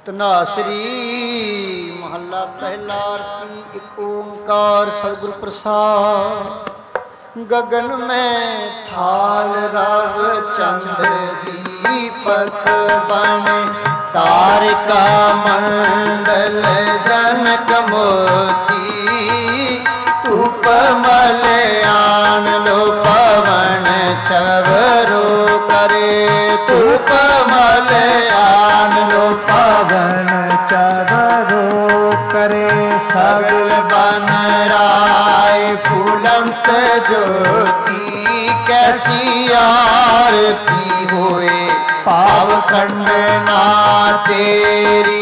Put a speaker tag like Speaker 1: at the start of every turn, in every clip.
Speaker 1: ਧਨਾਸਰੀ ਮਹੱਲਾ ਪਹਿਲਾ। ਆਰਤੀ ਇੱਕ ਓਂਕਾਰ ਸਤਿਗੁਰ ਪ੍ਰਸਾਦ। ਗगन में थाल रव चंद्र दीपक बने तारिका मंडल जनक मोती धूप मलयान लो पवन चवरो करे धूप मलयान लो
Speaker 2: पवन चवरो करे
Speaker 1: सगल बन राय फूलंत ज्योति कैसी आरती होए पाव खंडना तेरी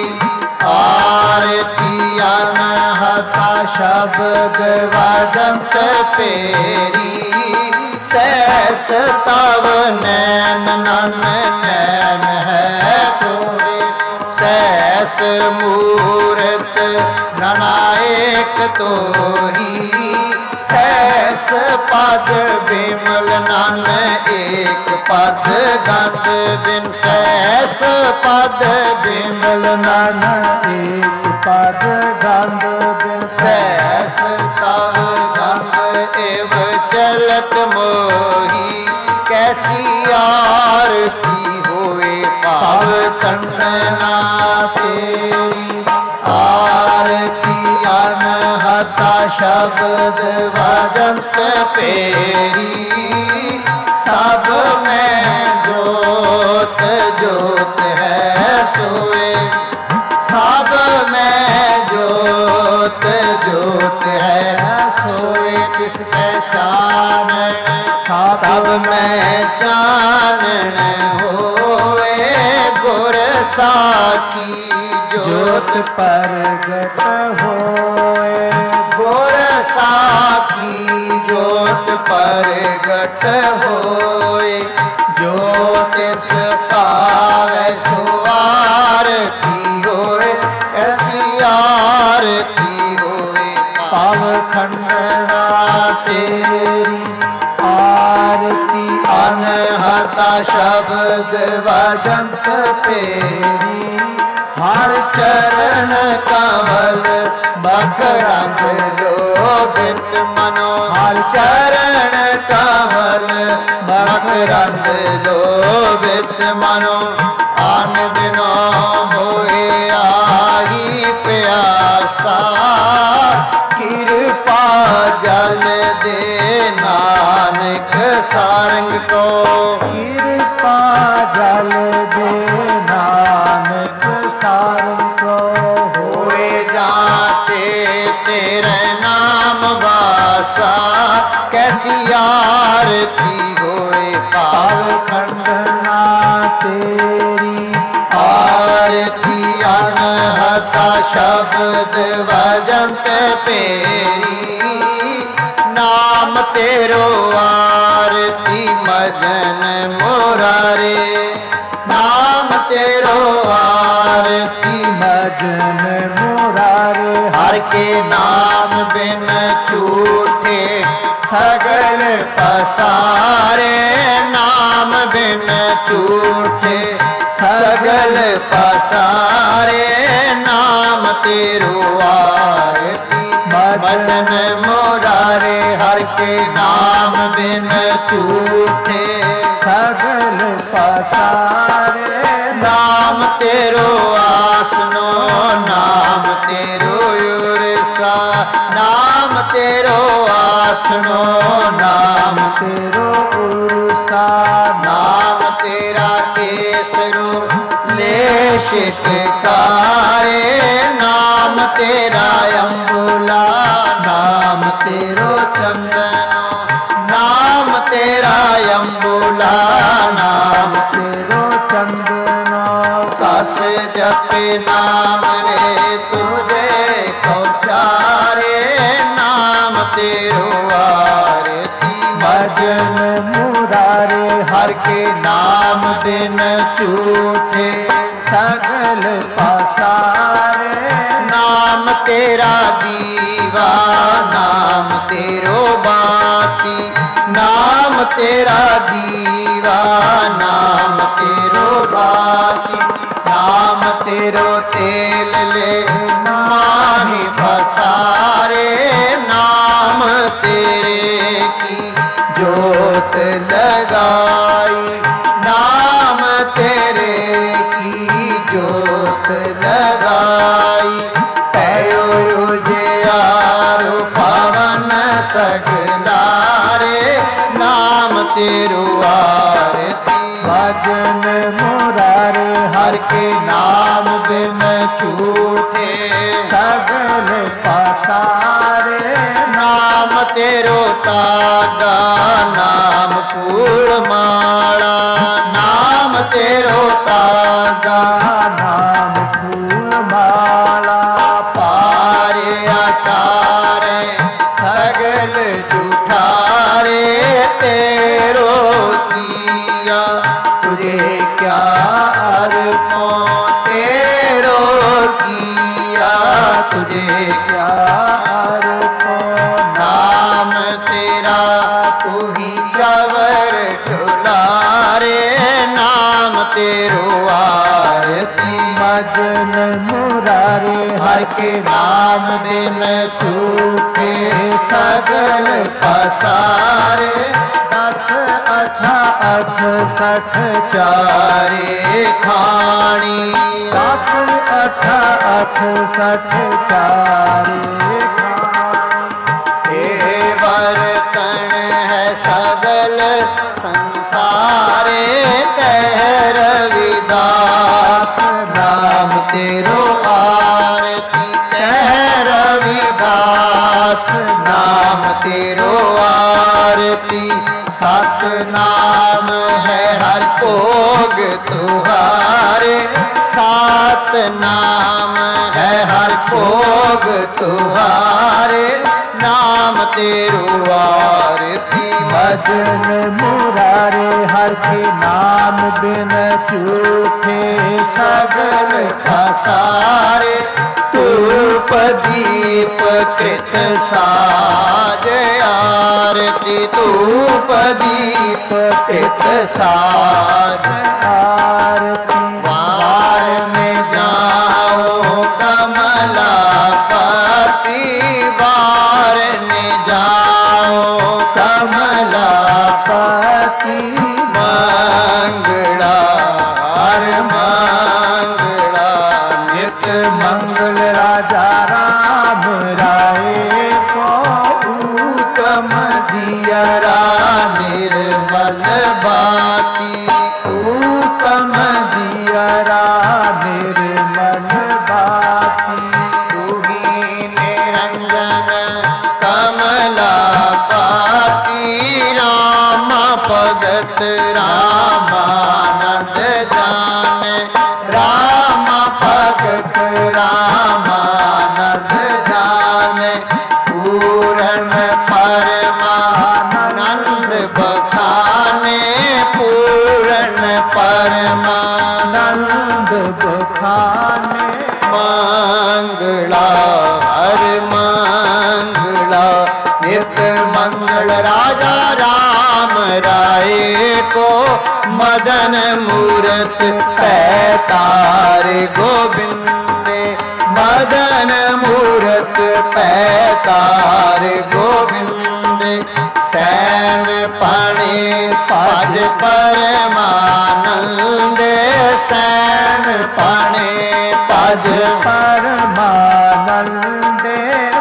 Speaker 1: आरती अनहता शब्द वाजंत पेरी सहस तव नैन नन नैन है तोरे सहस मूरत ननायक तोरी सहस पद बिमल नन एक पद गंध बिन सहस पद बिमल
Speaker 2: नन एक पद गंध बिन
Speaker 1: सहस तव गंध एव चलत मोही कैसी आरती होए पाव खंडना तेरी आरती अनहता शब्द वाजंत पेरी सब में जोत जोत है सोए सब में जोत जोत है सोए किसके चानन सब में चानन होए गुर साकी
Speaker 2: जोत प्रगट होए
Speaker 1: गुर साकी जोत प्रगट होए ज्योतिष पावे सुआरती होए ऐसी आरती होए पाव खंडना तेरी
Speaker 2: आरती
Speaker 1: अनहता शब्द वाजंत पेरी हर चरण कमल मकरंद लोभित मनो हर चरण कमल मकरंद लोभित मनो आन दिनो होए आही प्यासा कृपा जल दे नानक सारंग को
Speaker 2: कृपा जल दे नानक सारंग को
Speaker 1: होए जाते तेरे नाम वासा कैसी आरती होए पाव
Speaker 2: खंडना तेरी
Speaker 1: आरती अनहता शब्द वजंत पेरी नाम तेरो आरती मजन मुरारे नाम तेरो आरती
Speaker 2: भजन मुरारे
Speaker 1: हर के नाम बिन छूटे सगल पसारे नाम बिन छूटे सगल पसारे नाम तेरो आरती भजन मुरारे हर के नाम बिन छूटे
Speaker 2: सगल पसारे
Speaker 1: नाम तेरो आसनो नाम तेरो उरसा नाम तेरो आसनो नाम
Speaker 2: तेरो उर्सा
Speaker 1: नाम तेरा केसरो ले शिटकारे नाम तेरा अम्बुला नाम तेरो चंदनो नाम तेरा अम्बुला नाम
Speaker 2: तेरो चंदनो
Speaker 1: कस जपे नाम रे तुझे को चारे नाम तेरो आरती
Speaker 2: भजन मुरारे
Speaker 1: हर के नाम बिन छूटे
Speaker 2: सगल पसारे
Speaker 1: नाम तेरा दीवा नाम तेरो बाती नाम तेरा दीवा नाम तेरो बाती नाम तेरा तेरो तेल ले माही पसारे, नाम तेरे की जोत लगाई, नाम तेरे की जोत लगाई। पयो उजियारो पवन सगलारे, नाम तेरो आरती।
Speaker 2: भजन मुरारे
Speaker 1: हर के नाम बिन छूटे,
Speaker 2: सगल पसारे,
Speaker 1: नाम तेरो तागा नाम फूल माला, नाम तेरो तागा
Speaker 2: नाम फूल माला।
Speaker 1: पारे अटारे सगल जुठारे, तेरो किया तुझे क्या अर्पों, तेरो किया तुझे क्या अर्पों। नाम तेरा तू ही चवर ठुलारे, नाम तेरो आरती।
Speaker 2: भजन मुरारे
Speaker 1: हर के नाम बिन छूटे, सगल पसारे।
Speaker 2: 10 अठा 68
Speaker 1: चारे खाणी,
Speaker 2: 10 अठा 68 चारे
Speaker 1: हे बर्तन है सगल संसारे, कह रविदास नाम तेरो आरती। कह रविदास नाम तेरो आरती। सत नाम है हर भोग तुहारे, सात नाम है हर भोग तुहारे, नाम तेरो आरती।
Speaker 2: भजन मुरारे हर के नाम बिन चूठे,
Speaker 1: सगल पसारे। धूप दीप कृत साज आरती, धूप दीप कृत साज
Speaker 2: आरती।
Speaker 1: वार में जाओ कमलापति, वार में जाओ कमलापति। मंगला हर मंगला
Speaker 2: नित मंगल राजा राम राय को,
Speaker 1: उत्तम दियरा निर्मल बाती, उत्तम
Speaker 2: दियरा निर्मल बाती।
Speaker 1: तू ही निरंजन कमलापति, राम भगत रामानंद जाने, राम भगत रामानंद जाने। पूर्ण परमानंद बखाने, पूर्ण परमानंद
Speaker 2: बखाने।
Speaker 1: मंगला हर मंगला नित मंगल राजा राम राय को। मदन मूरत पैतार गोविंदे, मदन मूरत पैतार गोविंदे। सैन पाणे पाज परमानंदे, सैन पाणे पाज
Speaker 2: परमानंदे।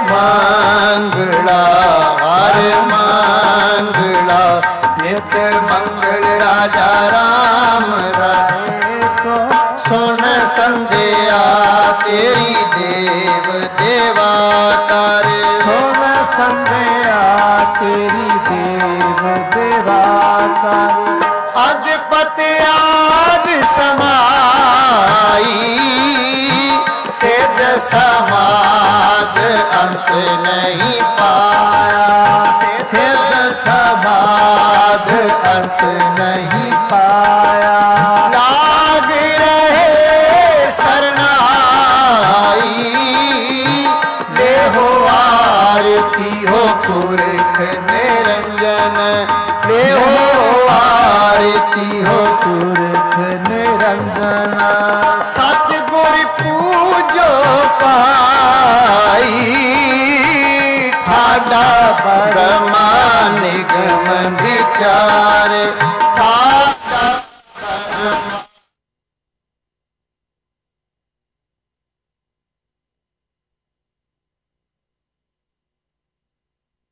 Speaker 1: मंगला हर मंगला नित मंगल राजा राम राय
Speaker 2: को।
Speaker 1: सुन संध्या तेरी देव देवा कर,
Speaker 2: सुन संध्या तेरी देव देवा कर।
Speaker 1: अधिपति आद समाई, सिद्ध समाद अंत नहीं पाया,
Speaker 2: सिद्ध समाद अंत नहीं पाया।
Speaker 1: लाग रहे शरणाई, ले हो आरती हो पुरख निरंजन, ले हो आरती हो
Speaker 2: पुरख निरंजन।
Speaker 1: सतगुर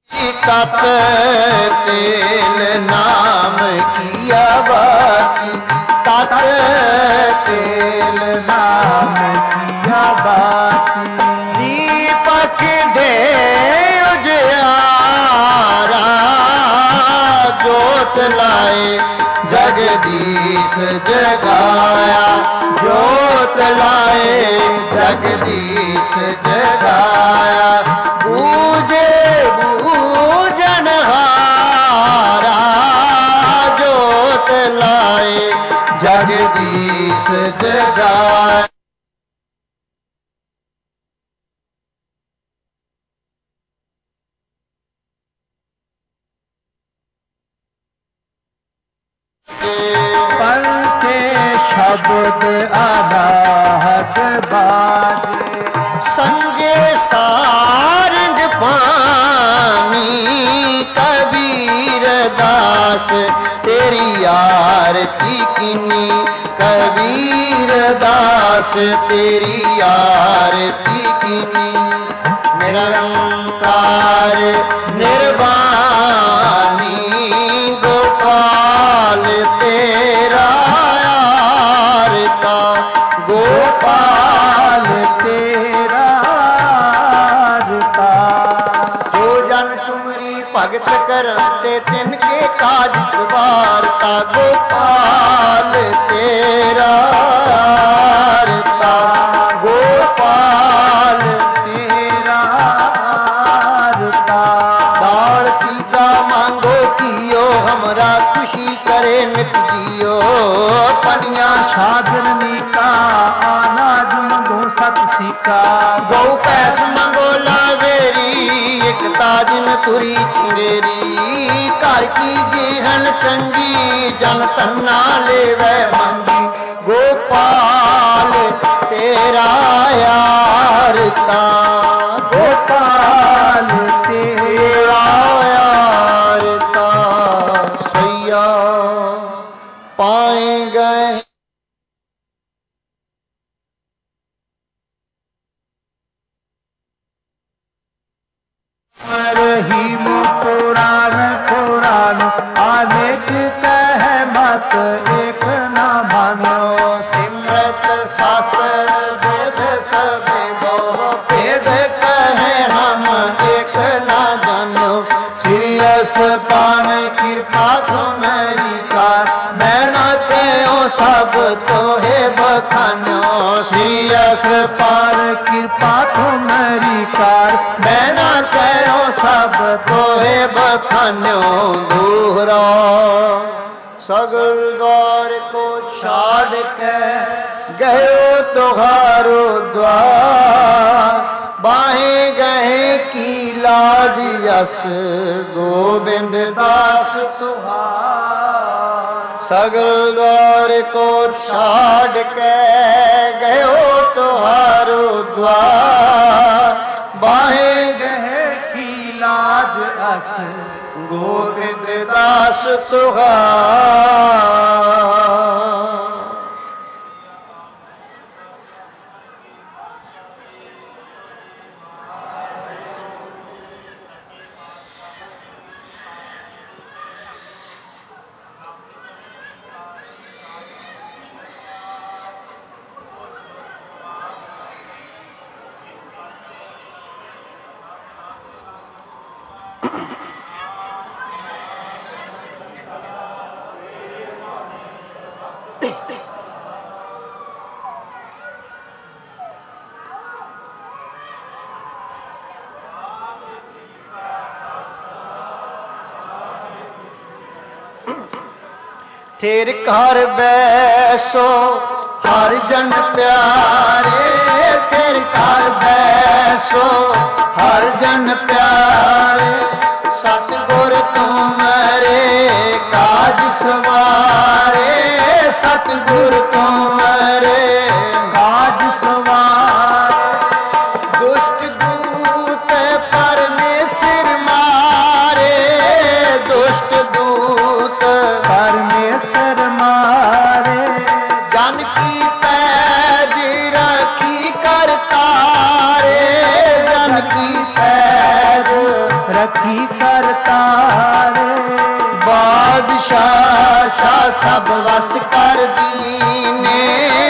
Speaker 1: तत तेल नाम किया बाती, तत तेल
Speaker 2: नाम किया बाती।
Speaker 1: दीपक दे उजियारा जोत लाए जगदीश जगाया, जोत लाए जगदीश जगाया। बूझे बूझनहारा जोत लाए जगदीश जगाया।
Speaker 2: पंखे शब्द अनाहत बाजे,
Speaker 1: संगे सारंग पानी कबीर दास तेरी आरती किनी, कबीर दास तेरी आरती किनी। निरंकार निर्वाणी गोपाल तेरा आरता, गोपाल
Speaker 2: तेरा आरता।
Speaker 1: जो जन तुमरी भगत करते तिनके काज सवारता, गोपाल तेरा आरता, गोपाल
Speaker 2: तेरा आरता।
Speaker 1: दाल सीसा मांगो कियो हमरा खुशी करे नित जियो। पनिया
Speaker 2: साधन का अनाज मंगो सत सीका,
Speaker 1: गौ पैस मंगो लावेरी एक ताजिन तुरी चिंगेरी। घर की गेहन चंगी जन तन्ना लेवे मंगी, गोपाल तेरा यारता,
Speaker 2: गोपाल
Speaker 1: तेरा यारता। सैया पाए गए
Speaker 2: रहीम पुराण पुराण अनेक कह मत एक न मानो।
Speaker 1: सिमरत शास्त्र वेद सबे बहु भेद कहे हम एक न जानो। सीरियस पान कृपा तुम्हारी कार, मैं न कहो सब तोहे बखानो। सीरियस
Speaker 2: पार कृपा तुम्हारी कार,
Speaker 1: मैं न कहो सब तोहे बखानो। दोहरा सगल द्वार को छाड़ के गयो तुहारो द्वार, बाहें गहे की लाज यस गोविंद दास तुहार। सगल द्वार को छाड़ के गयो तुहारो द्वार, बाहें
Speaker 2: गहे की लाज अस
Speaker 1: गोविंद दास सुहार। ठेर घर बैसो हर जन प्यारे, ठेर घर बैसो हर जन प्यारे। सतगुर तुम्हारे काज सवारे, सतगुर तुम्हारे
Speaker 2: काज सवारे।
Speaker 1: दुष्ट दूत परमेश्वर मारे, दुष्ट दूत
Speaker 2: परमेश्वर मारे।
Speaker 1: जन की पैज रखी करतारे, जन की पैज
Speaker 2: रखी ਤਾਰੇ।
Speaker 1: ਬਾਦਸ਼ਾਹ ਸ਼ਾਹ ਸਭ ਵਸ ਕਰ ਦੀਨੇ,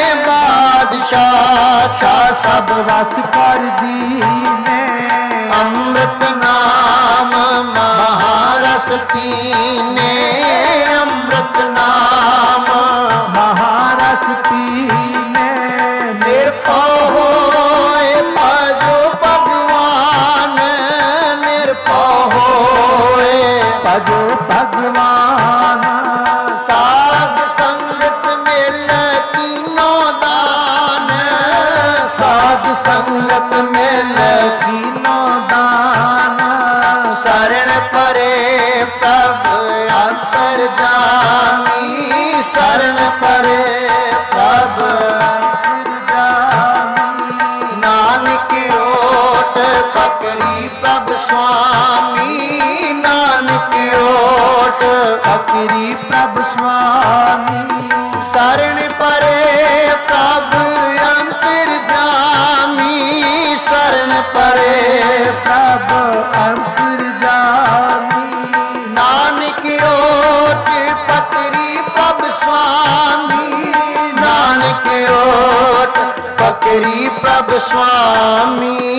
Speaker 1: ਬਾਦਸ਼ਾਹ ਸ਼ਾਹ ਸਭ
Speaker 2: ਵਸ ਕਰ ਦੀਨੇ।
Speaker 1: ਅੰਮ੍ਰਿਤ ਨਾਮ ਮਹਾਰਸ ਪੀਨੇ, ਅੰਮ੍ਰਿਤ ਨਾਮ
Speaker 2: ਮਹਾਰਸ ਪੀਨੇ।
Speaker 1: ਨਿਰਭਉ ਹੋਏ ਭਜੋ ਭਗਵਾਨ, ਨਿਰਭਉ ਹੋਏ
Speaker 2: ਭਜੋ ਭਗਵਾਨ।
Speaker 1: ਸਾਧ ਸੰਗਤ ਮਿਲ ਕੀਨੋ ਦਾਨ, ਸਾਧ ਸੰਗਤ ਮਿਲ
Speaker 2: ਕੀਨੋ ਦਾਨ।
Speaker 1: ਸ਼ਰਨ ਪਰੇ ਪ੍ਰਭ ਅੰਤਰ ਜਾਮੀ, ਸ਼ਰਨ ਪਰੇ ਪ੍ਰਭ
Speaker 2: ਅੰਤਰ ਜਾਮੀ।
Speaker 1: ਨਾਨਕ ਓਟ ਪਕਰੀ ਪ੍ਰਭ ਸੁਆਮੀ, ਨਾਨਕ ਓਟ
Speaker 2: ਪਕਰੀ ਪ੍ਰਭ ਸੁਆਮੀ।
Speaker 1: ਸ਼ਰਨ ਪਰੇ ਪ੍ਰਭ ਅੰਤਰ ਜਾਮੀ, ਸ਼ਰਨ ਪਰੇ
Speaker 2: ਪ੍ਰਭ ਅੰਤਰ ਜਾਮੀ।
Speaker 1: ਨਾਨਕ ਓਟ ਪਕਰੀ ਪ੍ਰਭ ਸੁਆਮੀ, ਨਾਨਕ ਓਟ ਪਕਰੀ ਪ੍ਰਭ ਸੁਆਮੀ।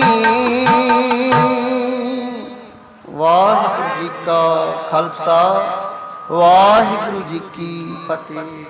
Speaker 1: ਵਾਹਿਗੁਰੂ ਜੀ ਕਾ ਖਾਲਸਾ, ਵਾਹਿਗੁਰੂ ਜੀ ਕੀ ਫਤਿਹ।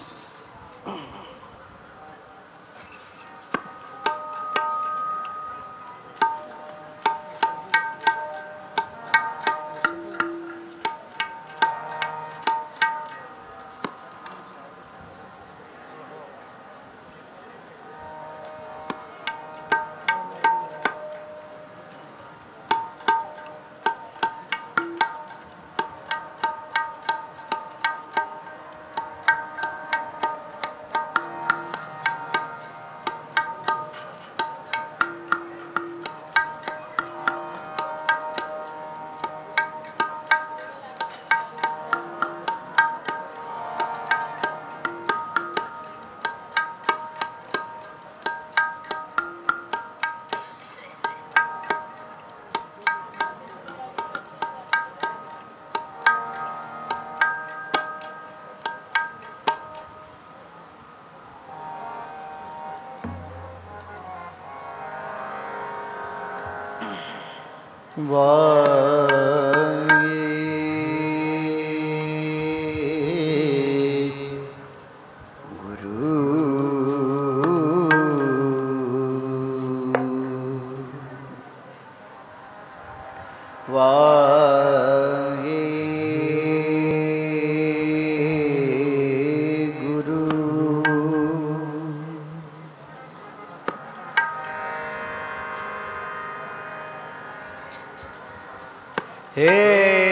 Speaker 1: हे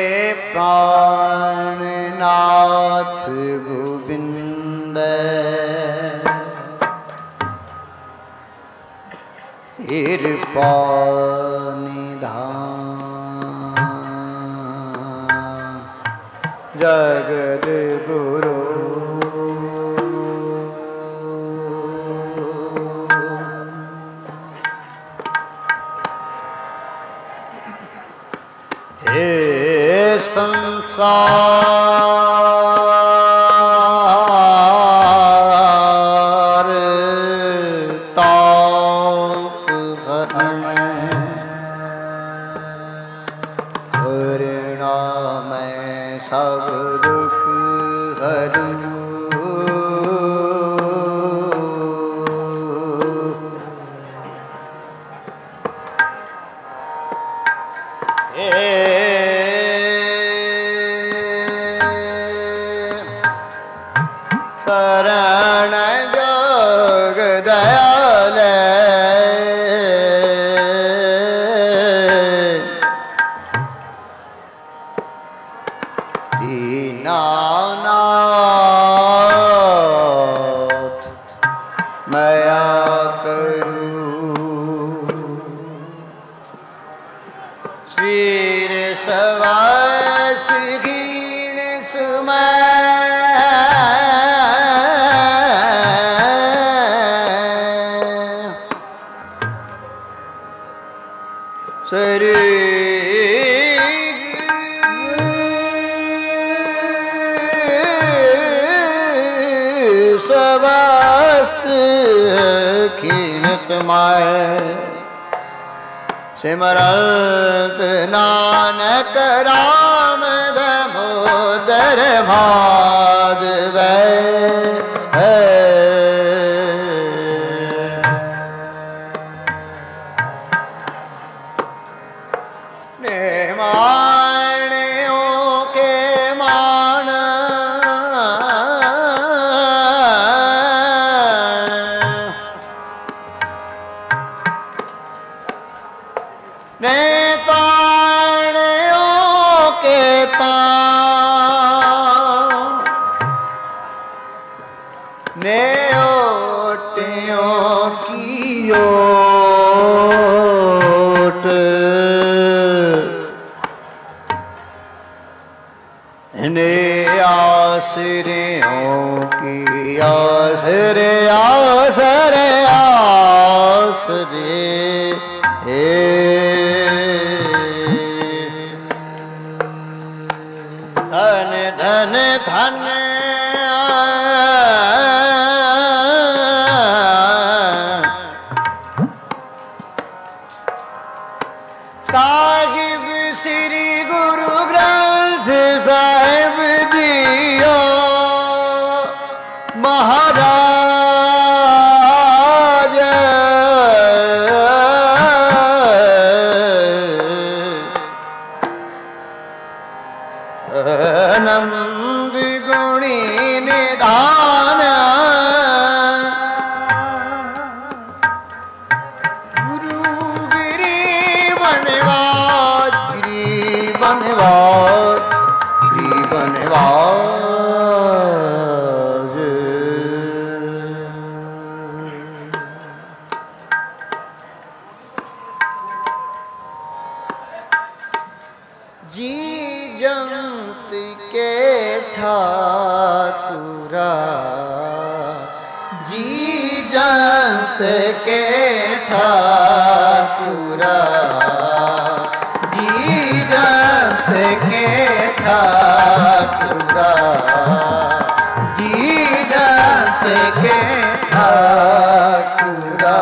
Speaker 1: प्राणनाथ गोविंद कृपा निधान जगद गुरु हे संसार ताप हरण हरणा मैं सब दुख हरूं शरण जोग दयाल दीनानाथ मया करूं श्रीर सवास्त हीन सुमय वस्त्र खीन समाए सिमरत नानक राम दामोदर माधव आसरे आसरे आसरे धन धन धन साहिब श्री गुरु ग्रंथ साहिब जियो महाराज नंद गुणी निधान गुरु गिरी बनवाज गिरी बनवाज गिरी बनवाज जी जंत के ठाकुरा जी जंत के ठाकुरा जी जंत के ठाकुरा जी जंत के ठाकुरा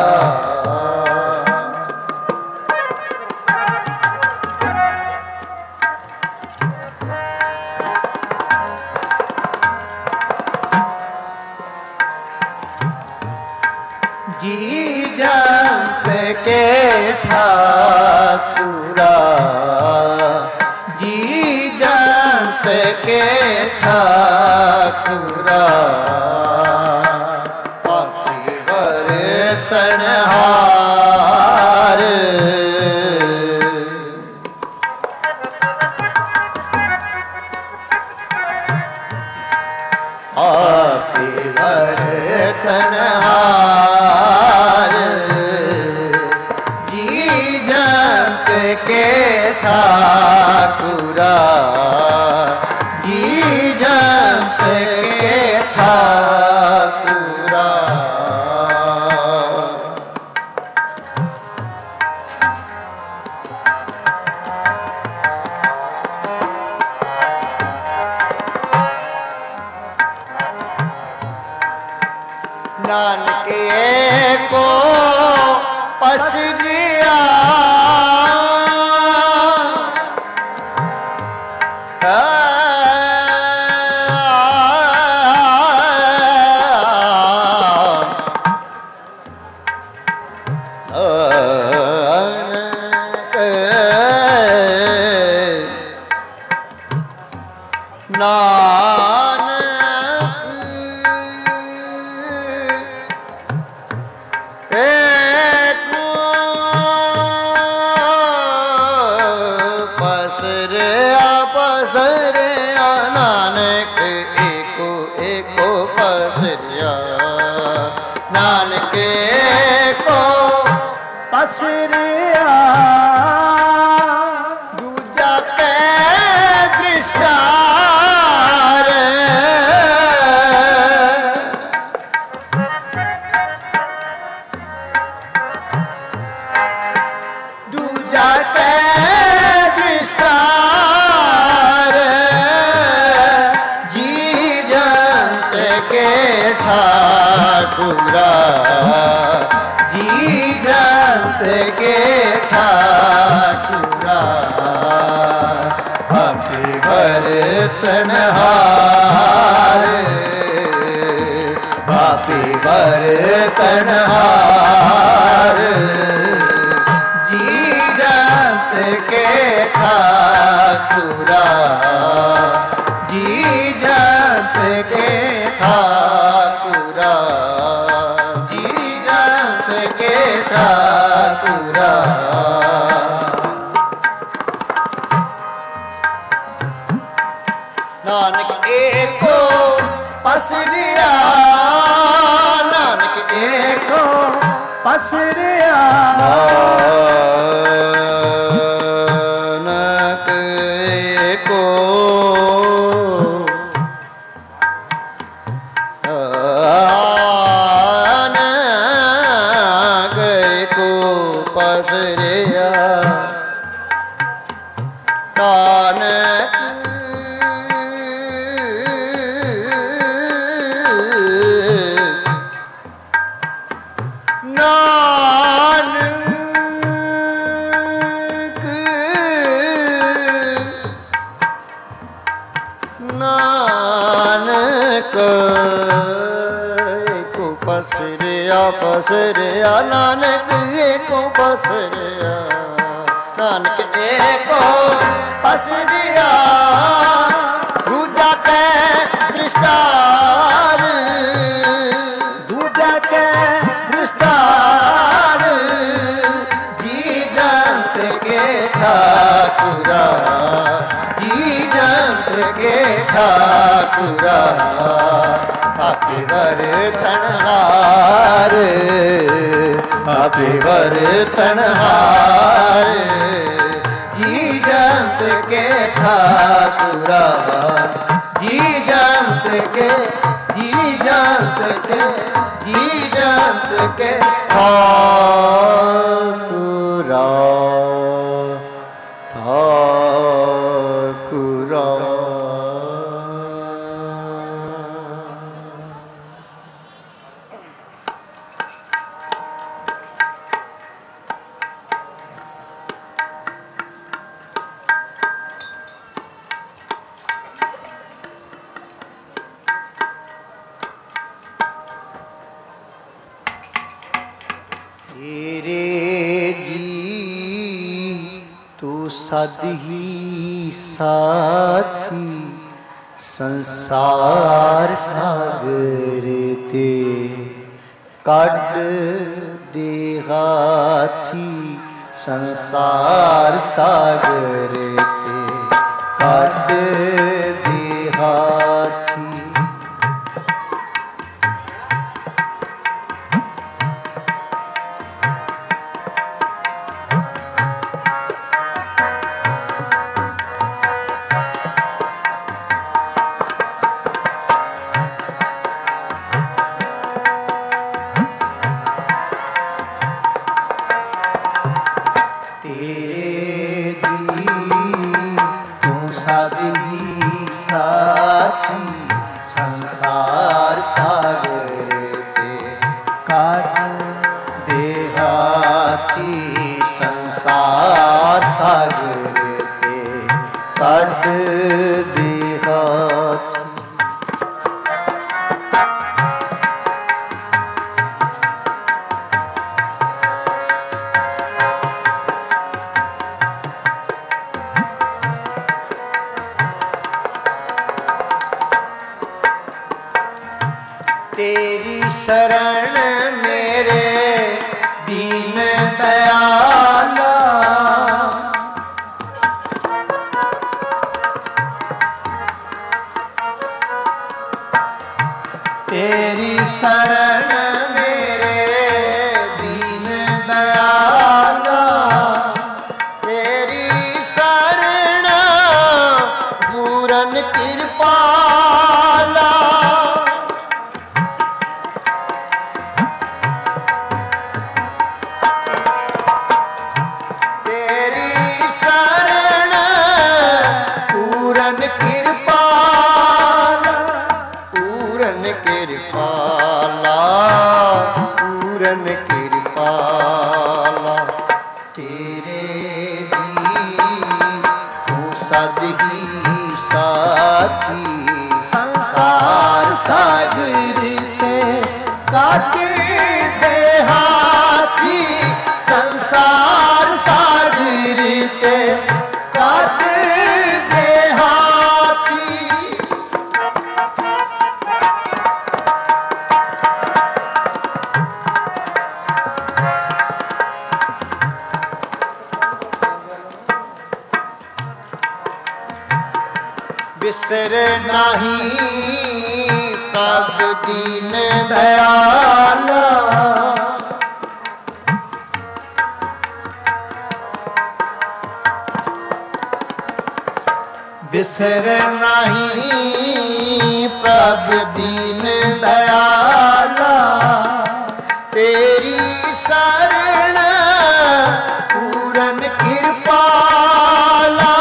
Speaker 1: जी जंत के ठाकुरा जी जंत के ठाकुरा पापी बरतनहार पापी बरतनहार के ठाकुरा जी जंत के ठाकुरा नानक को पस दिया नानक को पसरिया दूजा के दृष्टार दूजा के दृष्टार जी जंत के ठाकुरा ठाकुरा जी जंत के ठाकुरा पापी बर्तनहार पापी बर्तनहार जी जंत के ठाकुरा जी जंत के ठाकुरा जी जंत के ठाकुरा नानक एको पसरिया नानक एको
Speaker 2: पसरिया
Speaker 1: नानक एको नानक एको पसरिया नानक नानक एको पसरिया पसरिया नानक एको पसरिया नानक एको पसरिया दूजा के दृष्टार दूजा के दृष्टार जी जंत के ठाकुरा जी जंत के ठाकुरा आपे बर्तनहार आपे बर्तनहार जी जंत के ठाकुरा जी जंत के जी जंत के जी जंत के ठाकुरा ठाकुरा सद ही साथी संसार सागर ते कड देहाथी संसार सागर ते कड देहाथी तेरी शरण मेरे दीन दयाला तेरी शरण मेरे दीन दयाला तेरी शरण पूरन कृपाला कृपाला कृपाला तेरे दी तू सद ही साथी संसार सागर ते काट दे हाथी संसार सागर ते काट दे हाथी बिसर नहीं प्रभ दीन दयाला बिसर नहीं प्रभ दीन दयाला तेरी शरण पूरन कृपाला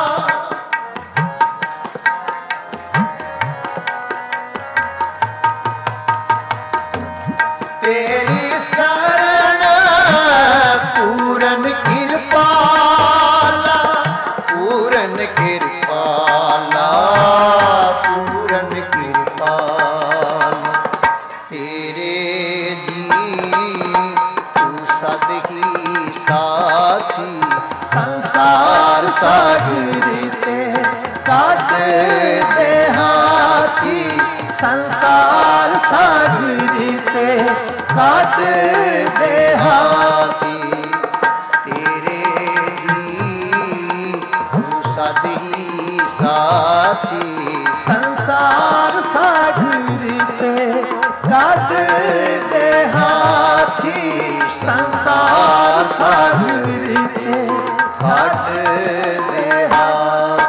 Speaker 1: तेरी शरण पूरन कृपाला पूरन कृपाला पूरन कृपाला तेरे जी तू सद ही साथी संसार सागर ते काट दे हाथी संसार सागर ते काट दे हाथी तेरे जी तू सद ही साथी संसार सागर ते काट दे हाथी संसार सागर ते काट दे हाथी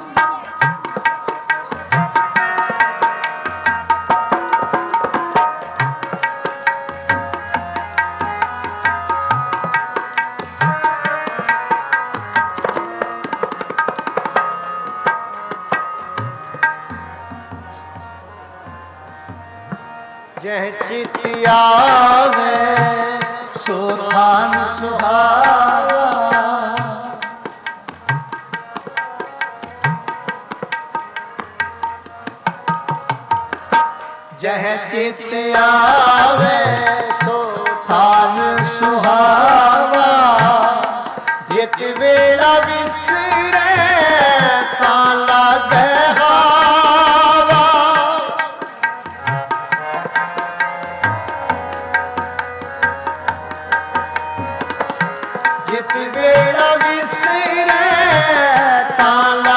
Speaker 1: जह चित आवे सो थान सुहावा जह चित आवे सो थान सुहावा जित वेला विसरे ताला गहावा जित वेला विसरे ताला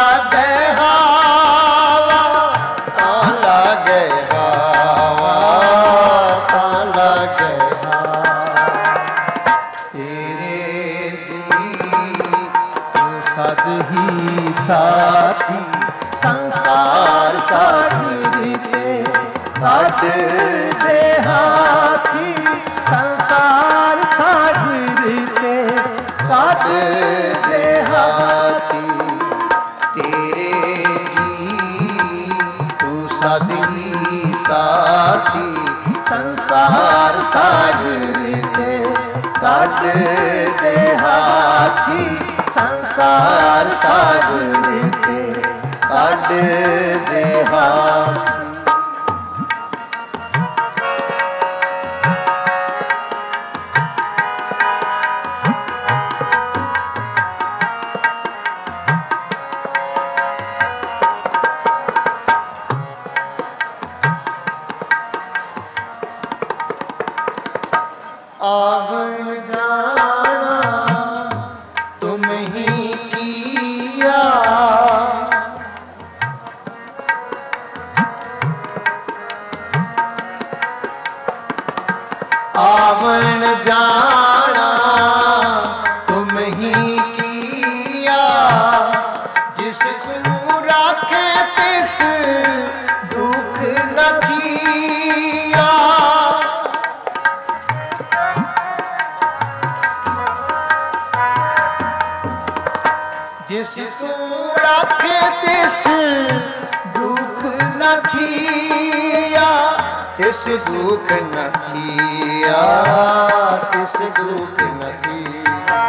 Speaker 1: गहावा ताला गहावा ताला गहावा तेरे जी तू सद ही साथी संसार सागर ते काट दे हाथी संसार सागर ते काट दे हाथी तेरे जी तू सद ही साथी संसार सागर ते काट दे हाथी संसार सागर ते काट दे हाथी आवण जाना तुम ही किया आवण जाना तुम ही किया जिसको राखे तिस दुख न थिया जिसको राखे तिस दुख न थिया तिस दुख न किया, तिस दुख न किया।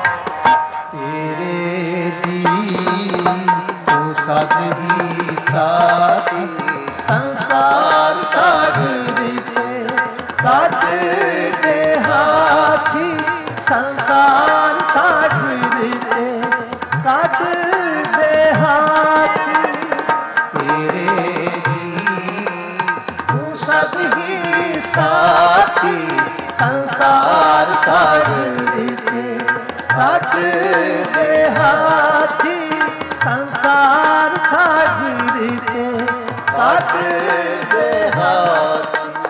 Speaker 2: तेरे जी तू सत ही साथी, संसार सागर के काट दे हाथी, संसार सागर के काट दे हाथी। तेरे जी तू सत ही साथी, संसार सागर के काट दे हाथी, संसार सागर के काट दे हाथी।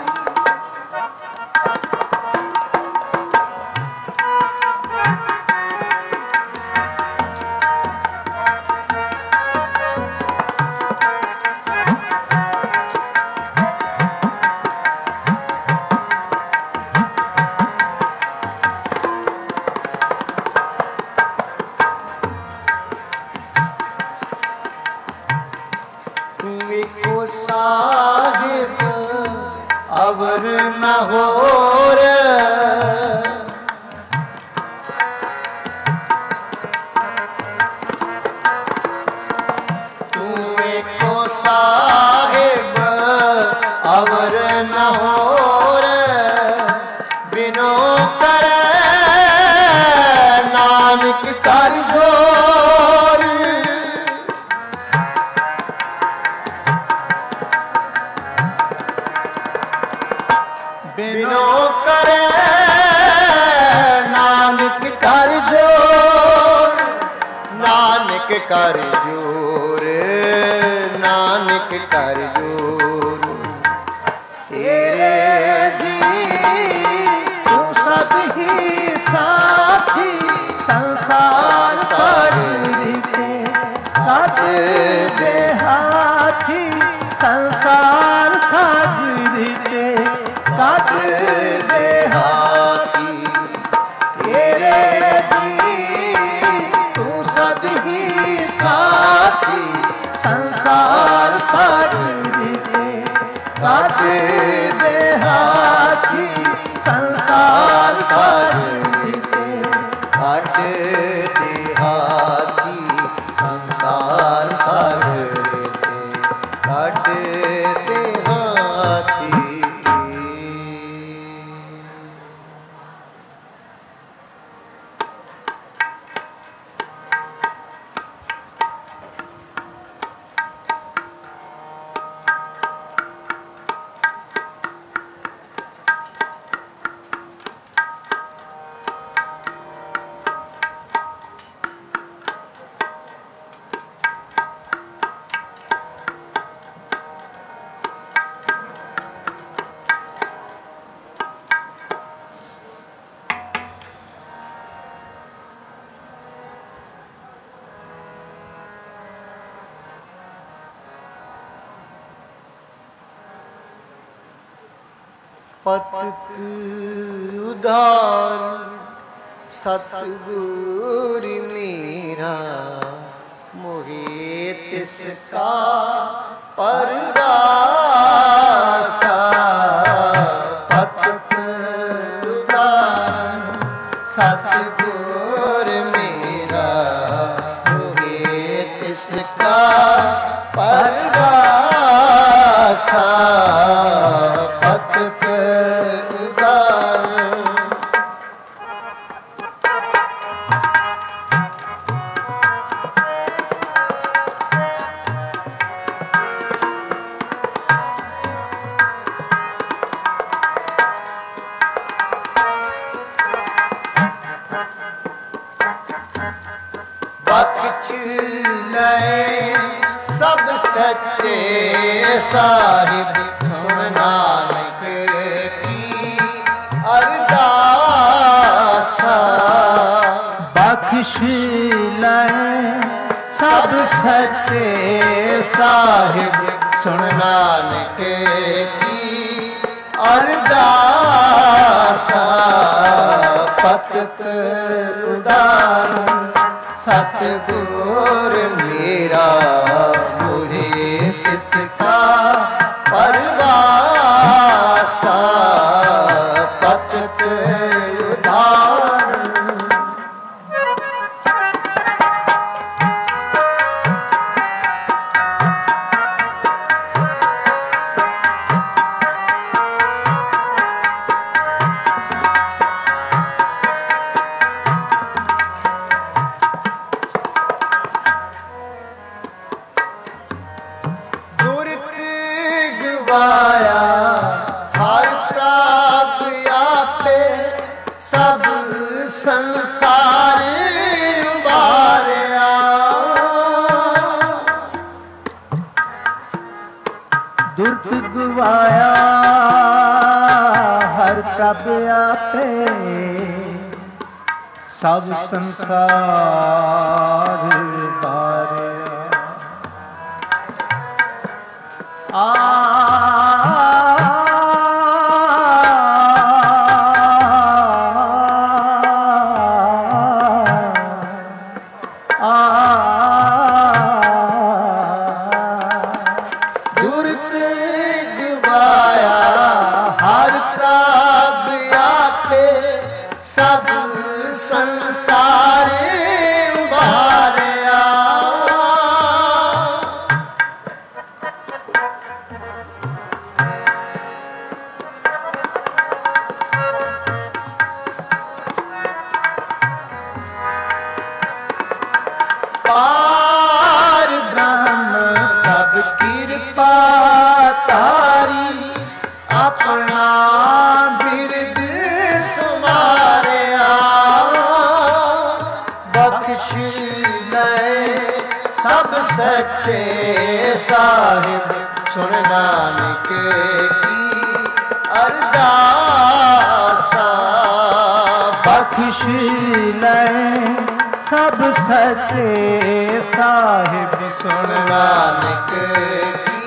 Speaker 2: साहिब अवर न होर, तू एको साहिब अवर न होर, बिनो करे नानक कर जोर। बिनो करे नानक कर जोर, नानक कर जोर, नानक कर जोर। तेरे जी तू सत ही साथी, संसार सागर के काट दे हाथी, संसार सागर के काट दे हाथी। तेरे जी तू सत ही साथी, संसार सागर के काट दे हाथी, संसार सागर के काट दे हाथी, संसार सागर के काट दे हाथी। पतित उदार सतगुर मेरा, मोहे तिसका परगासा। पतित उदार सतगुर मेरा, मोहे तिसका परगासा। पतित उदार बख्श ले सब सच्चे साहिब, सुन नानक की अरदासा। बख्श ले सब सच्चे साहिब, सुन नानक की अरदासा। पतित उदार सतगुर मेरा, मोहे तिसका परगासा। ਸੰਸਾਰ ਉਬਾਰਿਆ।
Speaker 1: ਦੁਰਤ ਗਵਾਇਆ ਹਰ ਪ੍ਰਭ ਆਪੇ, ਸਭ ਸੰਸਾਰ ਬਾਰਿਆ।
Speaker 2: ਦੁਰਤ ਗਵਾਇਆ ਹਰ ਪ੍ਰਭ ਆਪੇ, ਸਭ ਸੰਸਾਰ ਉਬਾਰਿਆ। ਪਾਰ ਬ੍ਰਹਮ ਪ੍ਰਭ ਕਿਰਪਾ ਤਾਰੀ, ਆਪਣਾ ਬਿਰਦ ਸਮਾਰਿਆ। ਬਖਸ਼ ਲੈ ਸਭ ਸੱਚੇ ਸਾਹਿਬ, ਸੁਣ ਨਾਨਕ ਕੀ ਅਰਦਾਸਾ।
Speaker 1: ਬਖਸ਼ ਲੈ ਸਭ ਸੱਚੇ ਸਾਹਿਬ, ਸੁਣ
Speaker 2: ਨਾਨਕ ਕੀ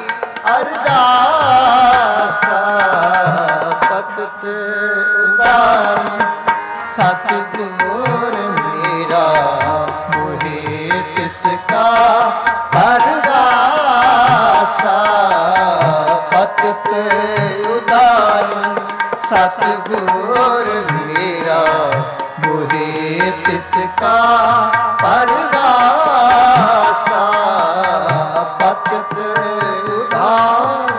Speaker 2: ਅਰਦਾਸਾ। ਪਤਿਤ ਉਦਾਰਨ ਸਤਿਗੁਰ ਮੇਰਾ, ਮੋਹਿ ਤਿਸਕਾ ਪਰਵਾਸਾ। ਪਤਿਤ ਉਦਾਰਨ ਸਤਿਗੁਰ ਮੇਰਾ, ਮੋਹਿ ਤਿਸਕਾ ਪਰਵਾਸਾ। ਪਤਿਤ ਉਦਾਰਨ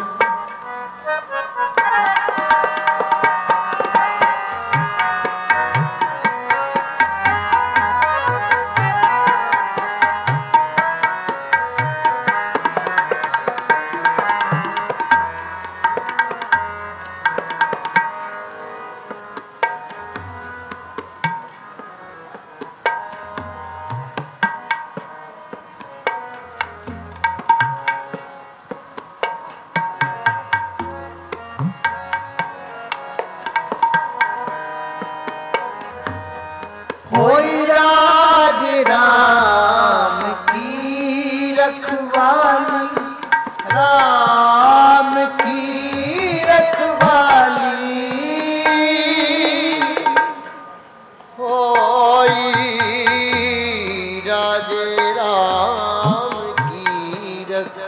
Speaker 2: होई राज राम की रखवाली, राम की रखवाली। होई राज राम की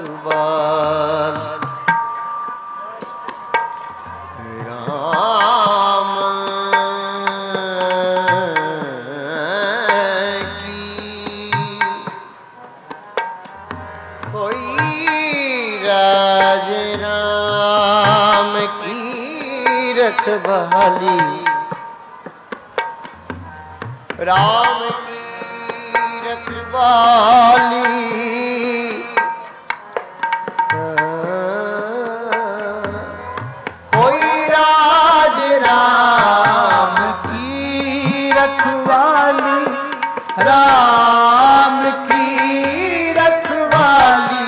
Speaker 2: रखवाली। राम राज राम की रखवाली। राम की रखवाली। कोई राज राम
Speaker 1: की रखवाली,
Speaker 2: राम की रखवाली।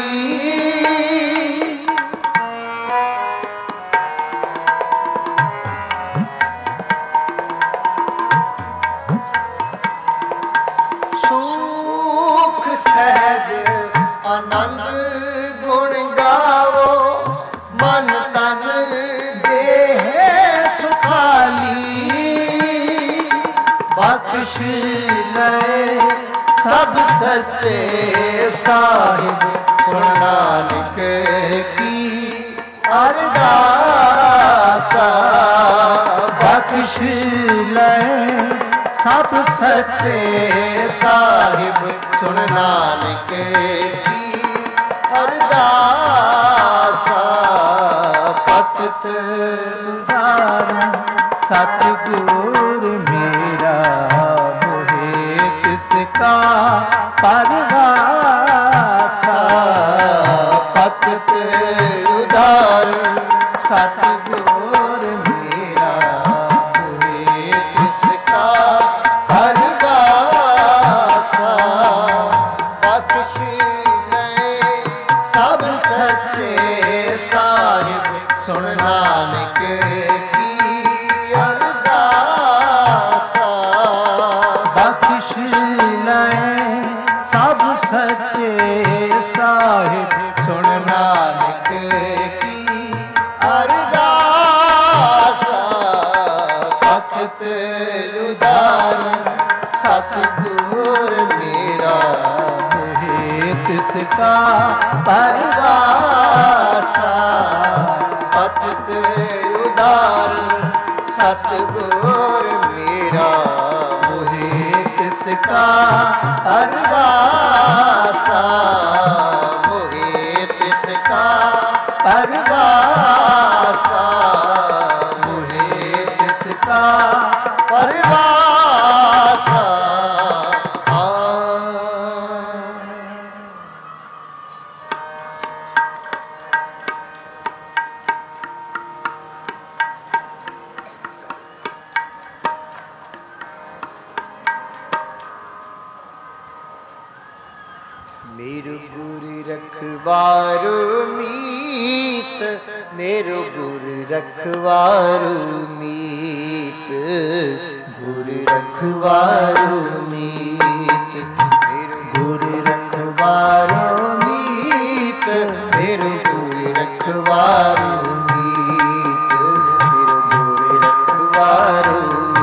Speaker 2: सुख सहज आनंद गुण गाओ, मन तन देह सुखाली।
Speaker 1: बख्श ले
Speaker 2: सब सच्चे साहिब, सुन नानक की अरदासा।
Speaker 1: बख्श ले सब सच्चे
Speaker 2: साहिब, सुन नानक की अरदासा। पतित
Speaker 1: उदारण सतगुर मेरा, मोहे तिसका परवासा।
Speaker 2: पतित उदारण सतगुर मेरा, मोहे तिसका उदार सतगुर मेरा
Speaker 1: तिसका परवासा
Speaker 2: पतित उदार सतगुर मेरा
Speaker 1: तिसका
Speaker 2: परवासा मोहे तिसका परवासा
Speaker 1: मोहे तिसका
Speaker 2: परवासा मेरो गुर रखवारो मीत मेरो गुर रखवारो मीत गुर रखवारो मीत मेरो गुर रखवारो मीत मेरो गुर रखवारो मीत मेरो गुर रखवारो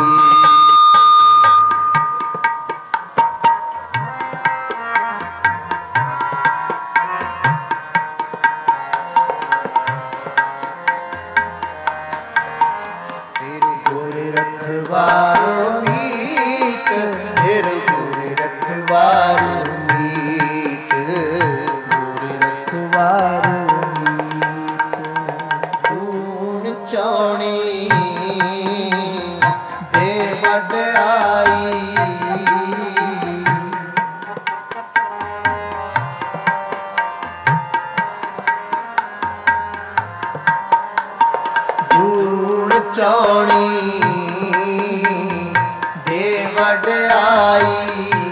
Speaker 2: रखवारो मीत मेरो गुर रखवारो मीत गुर रखवारो मीत ऊन चौणी दे वड्याई ऊन चौणी वड्याई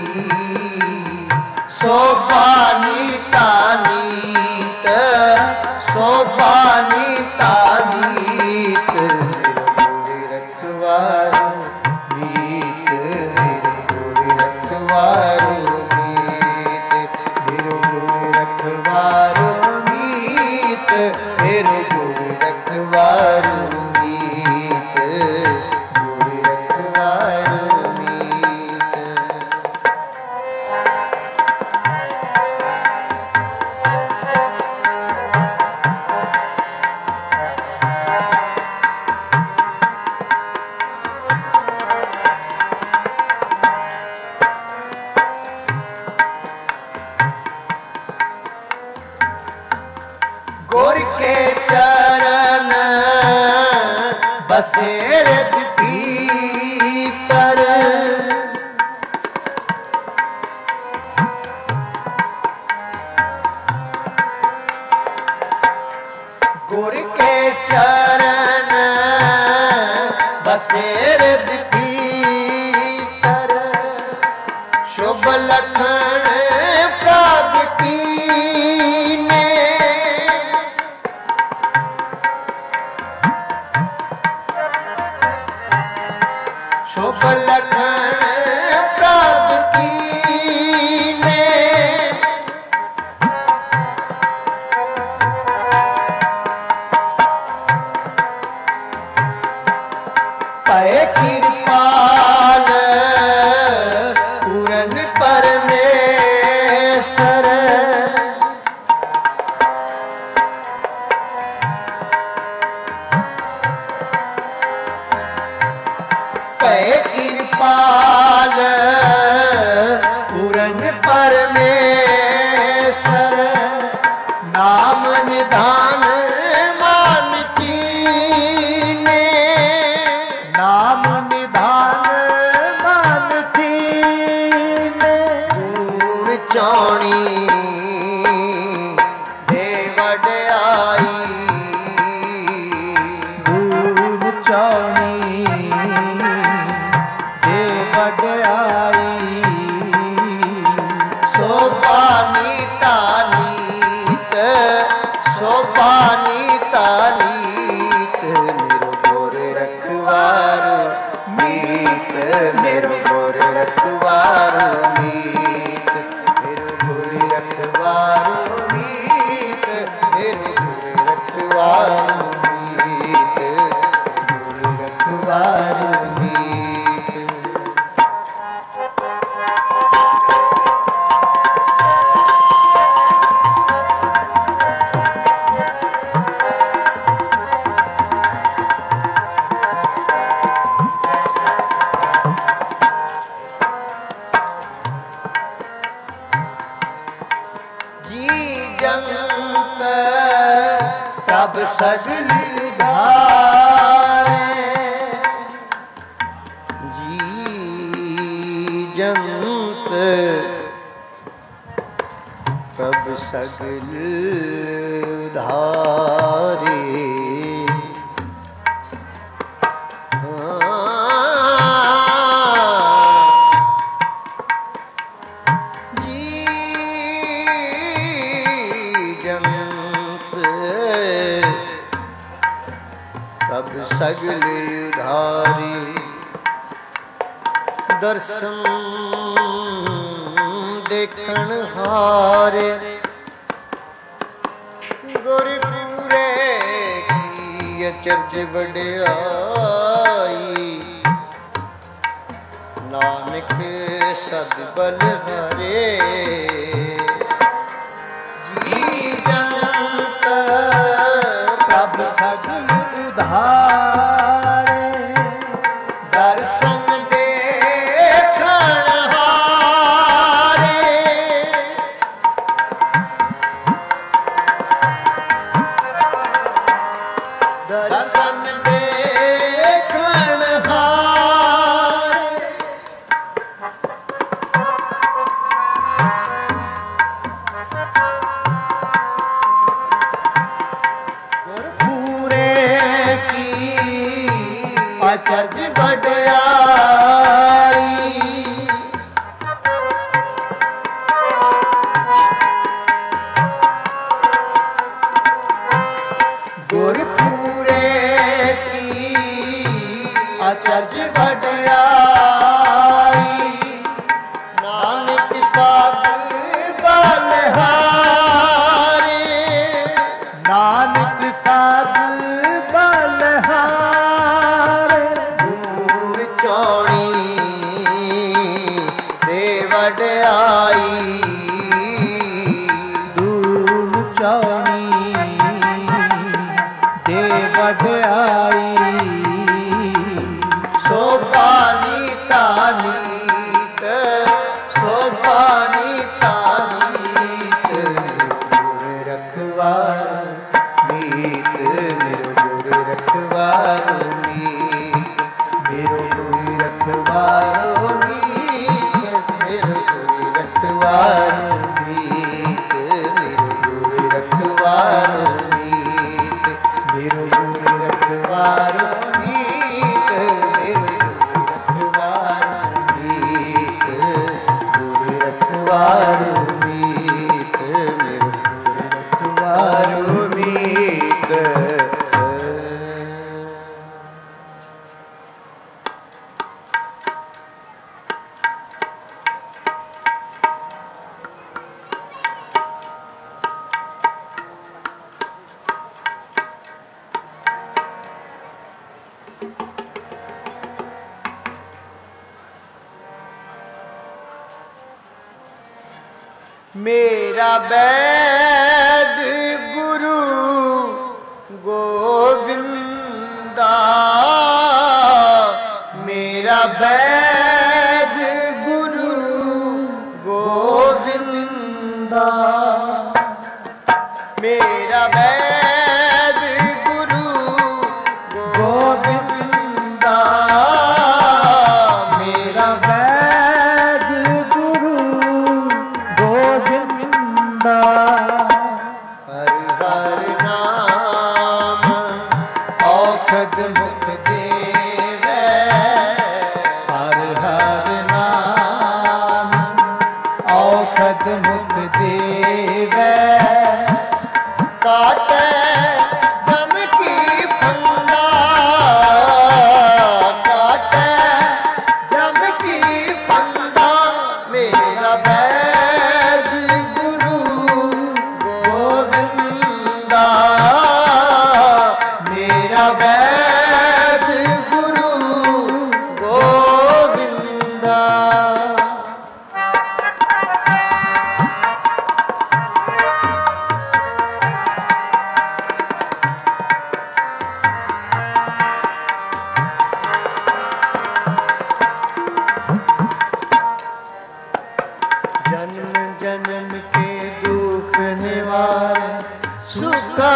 Speaker 2: शोभा नीता नीत शोभा नीता नीत मेरे रखवारो मीत मेरे गुर रखवारो मीत मेरे गुर रखवारो मीत मेरे गुर रखवारो मीत गुर रखवारो गुर के चरण बसे हृद भीतर गुर के चरण बसे हृद भीतर शुभ लखन प्राप्त कीने शुभ लखन प्राप्त कीने पै कृपाल पूरन परमेश्वर पै कृपाल पूरन परमेश्वर नाम निधान मान चीने
Speaker 1: नाम निधान मान थीने
Speaker 2: गुण चौणी दे वड्याई
Speaker 1: गुण चौणी दे वड्याई
Speaker 2: शोभा नीता नीत शोभा नीता नीत मेरो गुर रखवारो मीत मेरो गुर रखवारो मीत मेरो गुर रखवारो मीत मेरो गुर रखवारो मीत गुर रखवारो मीत प्रभ सगल धारे जी जंत प्रभ सगल धारे सगल धारी दर्शन देखण हारे गोरखपुरे की अचरज वड्याई नानक सद बल हरे जी जंत प्रभ सगल धारे दर्शन देखण हारे दर्शन देखण हारे अचरज वड्याई गुरपुरे की अचरज वड्याई नानक साध बलहारे नानक साध बलहारे वड्याई दूर चौनी दे वड्याई सोपानी तानीत सोपानी तानीत रखवार मीत मेरो गुर रखवार मीत मेरो गुर रखवार मीत मेरो गुर रखवार मीत मेरो गुर रखवार मीत मेरो गुर रखवार मीत मेरो गुर रखवार मीत मेरा वैद गुरु गोविंदा मेरा वैद गुरु गोविंदा मेरा वैद गुरु गोविंदा मेरा वैद गुरु गोविंदा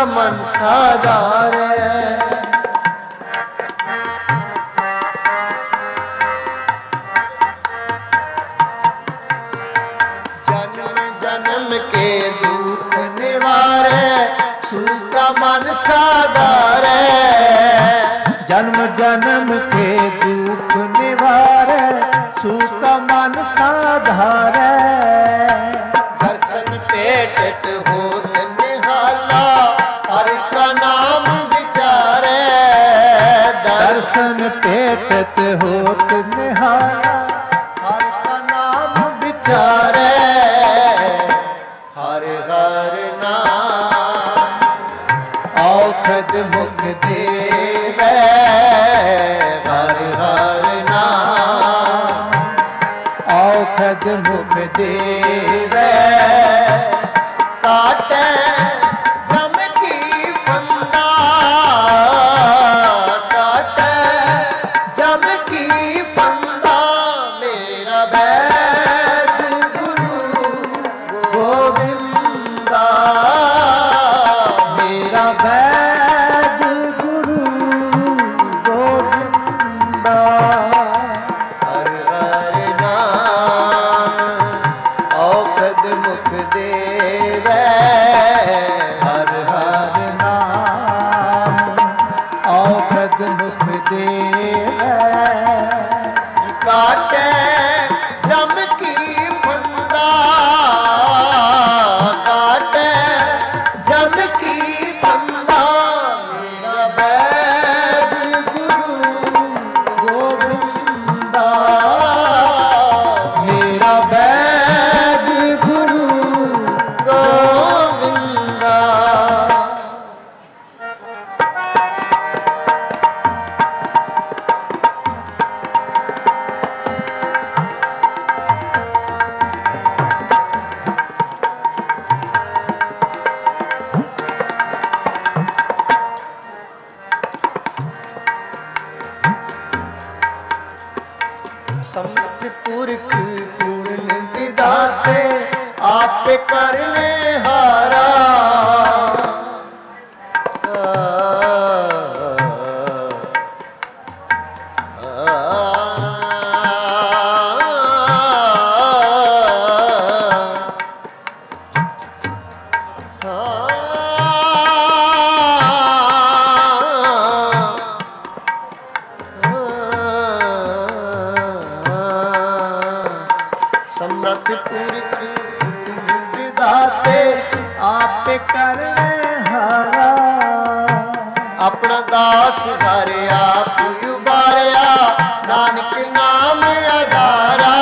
Speaker 2: मन साधारे। जन्म जन्म के दुख निवारे सूखा मन साधारे।
Speaker 1: जन्म जन्म के दुख निवारे सूखा मन साधारे।
Speaker 2: दर्शन पेटत होत निहाला हर का नाम विचारे।
Speaker 1: दर्शन पेटत होत निहाला हर का नाम विचारे।
Speaker 2: हर हर नाम औखद मुख देवे। हर हर नाम
Speaker 1: औखद मुख देवे।
Speaker 2: काटे जम की फंदा। काटे जम की फंदा। मेरा वैद गुरु गोविंदा।
Speaker 1: मेरा वैद गुरु गोविंदा।
Speaker 2: हर हर नाम औखद मुख देवे।
Speaker 1: हर हर नाम औखद मुख देवे।
Speaker 2: काटे जम की फंदा। काटे जम की फंदा। मेरा वैद गुरु
Speaker 1: गोविंदा।
Speaker 2: मेरा वैद गुरु गोविंदा। समझ पुरख पूर्ण विधाते आप करने हारा। समर्थ पुरख
Speaker 1: विधाते आप करने हारा।
Speaker 2: अपना दास घर आप उबारिया नानक नाम आधारा।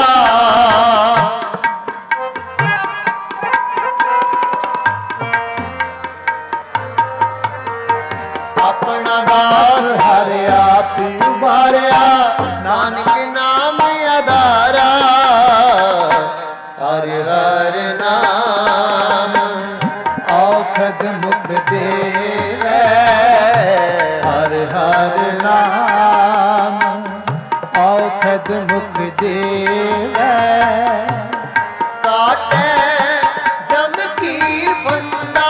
Speaker 2: अपना दास घर आप उबारिया नानक नाम आधारा। हर हर नाम
Speaker 1: औखद मुख देवे। हर हर नाम औखद मुख देवे।
Speaker 2: काटे जम की फंदा।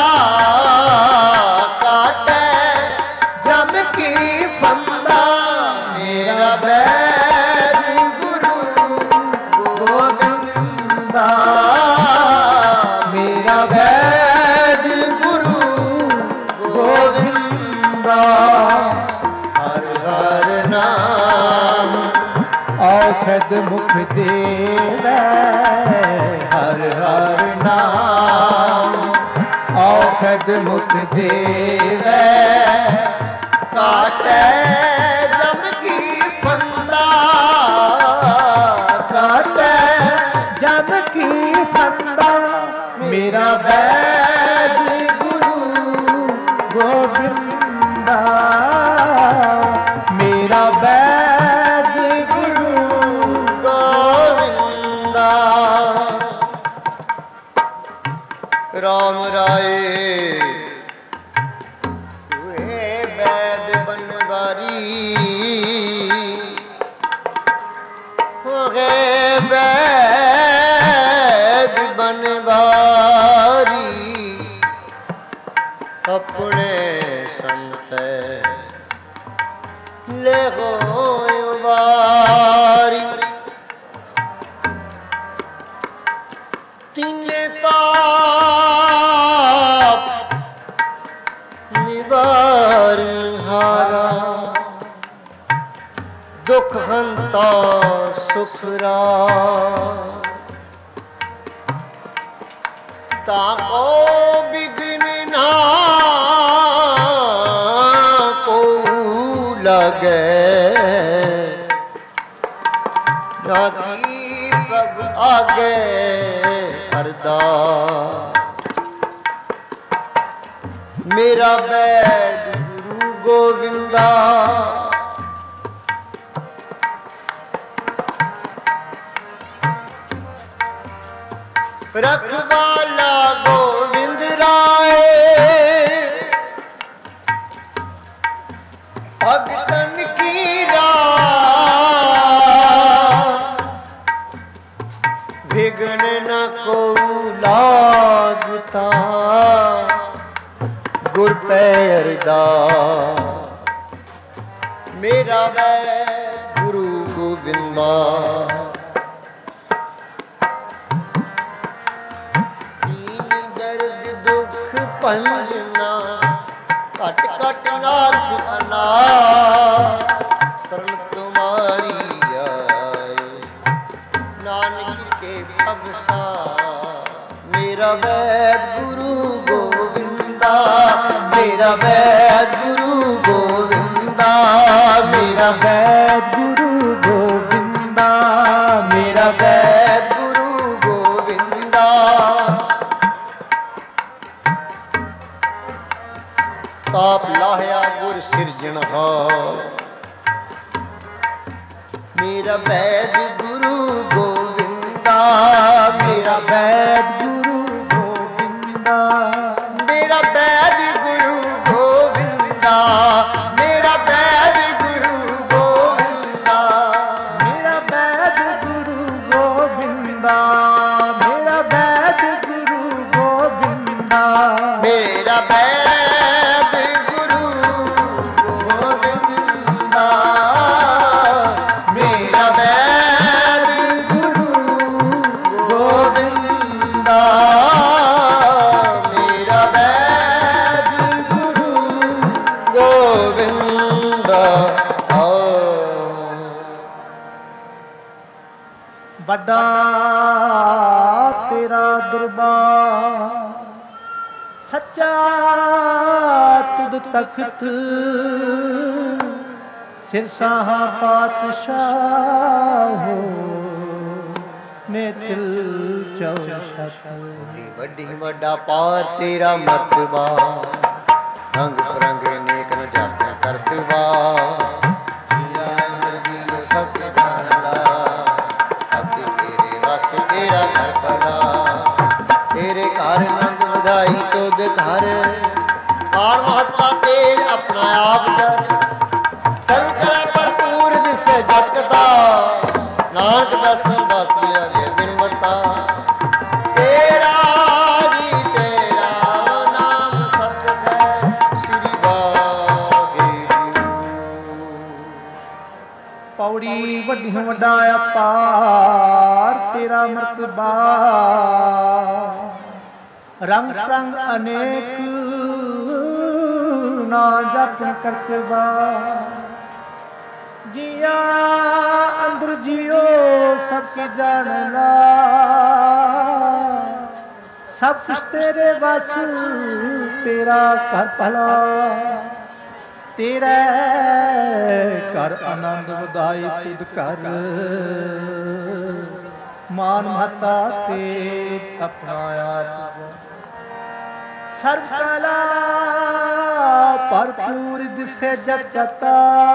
Speaker 2: काटे जम की फंदा। मेरा वैद गुरु
Speaker 1: गोविंदा।
Speaker 2: मेरा वैद गुरु गोविंदा। हर हर नाम
Speaker 1: औखद मुख देवे। हर हर नाम औखद मुख देवे।
Speaker 2: काटे जम की फंदा।
Speaker 1: काटे जम की फंदा। मेरा वैद गुरु गोविंदा। मेरा वैद
Speaker 2: गुरु गोविंदा। राम राय हुए वैद बनवारी। हो गए वैद बनवारी। ਸੰਤਾ ਸੁਖਰਾ ਤਾਕੋ ਬਿਗਨ ਨਾ ਕੋ ਲਗੇ ਰਾਗੀ ਪ੍ਰਭ ਆਗੇ ਅਰਦਾਸ ਮੇਰਾ ਵੈਦ ਗੁਰੂ ਗੋਵਿੰਦਾ रखवाला गोविंद राय भगतन की रास विघ्न न को लागता गुर पे अरदास मेरा वैद गुरु गोविंदा पंजना कट कट नाथ अना शरण तुम्हारी आए नानक के भवसा मेरा वैद गुरु गोविंदा मेरा वैद गुरु गोविंदा मेरा वैद गुरु गोविंदा मेरा वैद गुरु गोविंदा ताप लाहया गुर सिरजनहार मेरा वैद गुरु गोविंदा मेरा वैद गुरु गोविंदा मेरा वैद गुरु गोविंदा मेरा वैद गुरु गोविंदा मेरा वैद गुरु गोविंदा मेरा वैद गुरु गोविंदा मेरा वैद ਵੱਡਾ ਤੇਰਾ ਦਰਬਾਰ ਸੱਚਾ ਤੁਧ ਤਖਤ ਸਿਰਸਾਹਾ ਪਾਤਸ਼ਾਹੋ ਨੇ ਚਿਲ ਚੌਸ਼ਤ ਵੱਡੀ ਵੱਡਾ ਪਾਰ ਤੇਰਾ ਮਰਤਬਾ ਰੰਗ ਬਰੰਗ ਨੇਕ ਨਜ਼ਾਰਿਆਂ ਕਰਤਵਾ तेरा घर भला तेरे घर नंद बधाई तुद घर मान महत्ता तेज अपना आप कर सर्व करे भरपूर जिससे जगता नानक दस दस दिया के बिन बता तेरा जी तेरा नाम सत है श्री वाहेगुरू पौड़ी वड्डी वड्डा अपार तेरा मर्तबा रंग रंग अनेक ना जपन करतबा जिया अंदर जियो सबके जानना सब कुछ तेरे बस तेरा कर भला तेरे कर आनंद वधाई तुद कर मान महता ते अपना आप सर्व कला भरपूर दिसे जगता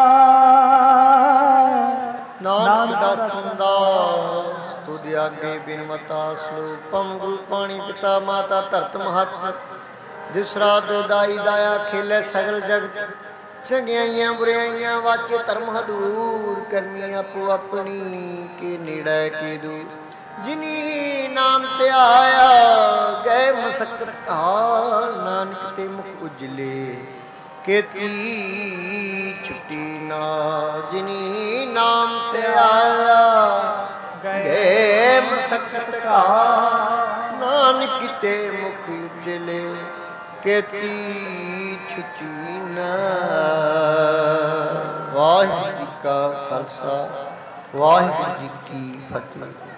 Speaker 2: नानक दसंदा तुद आगे बिनमता श्लोक पंगुल पानी पिता माता धरत महत दिसरा दोदाई दाया खेले सगल जगत चंगियाइयां बुराइयां वाचे धर्म हदूर करनी आपो अपनी के नेड़े के दूर जिनी नाम ते आया गए मसक्कत हार नानक ते मुख उजले केती छुट्टी ना जिनी नाम ते आया गए मसक्कत हार नानक ते मुख उजले केती छुट्टी ना वाहिगुरू का खालसा
Speaker 1: ਵਾਹਿਗੁਰੂ ਜੀ ਕੀ ਫਤਿਹ।